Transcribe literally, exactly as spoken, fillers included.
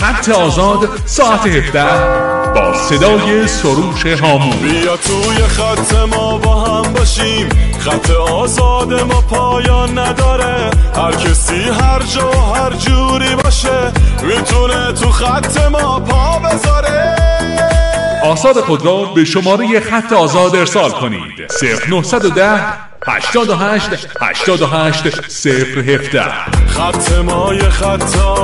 خط آزاد ساعت هفده با صدای سروش هامون. بیا توی خط ما با هم باشیم، خط آزاد ما پایان نداره، هر کسی هر جا هر جوری باشه میتونه تو خط ما پا بذاره. آثار خود را به شماره خط آزاد ارسال کنید. صفر نه یک صفر هشتاد و هشت هشتاد و هشت صفر هفده. خط ما یه خط